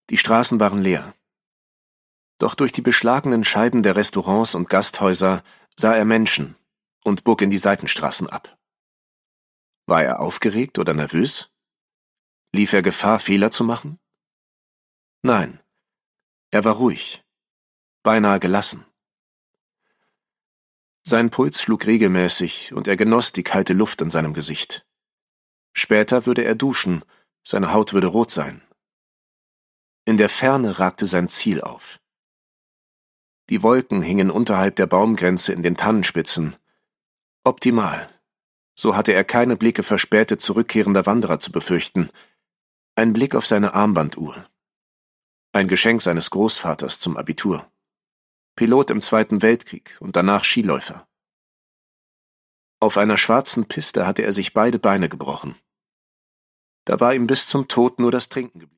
Die Straßen waren leer. Doch durch die beschlagenen Scheiben der Restaurants und Gasthäuser sah er Menschen und bog in die Seitenstraßen ab. War er aufgeregt oder nervös? Lief er Gefahr, Fehler zu machen? Nein, er war ruhig, beinahe gelassen. Sein Puls schlug regelmäßig und er genoss die kalte Luft in seinem Gesicht. Später würde er duschen, seine Haut würde rot sein. In der Ferne ragte sein Ziel auf. Die Wolken hingen unterhalb der Baumgrenze in den Tannenspitzen. Optimal. So hatte er keine Blicke verspätet zurückkehrender Wanderer zu befürchten. Ein Blick auf seine Armbanduhr. Ein Geschenk seines Großvaters zum Abitur. Pilot im Zweiten Weltkrieg und danach Skiläufer. Auf einer schwarzen Piste hatte er sich beide Beine gebrochen. Da war ihm bis zum Tod nur das Trinken geblieben.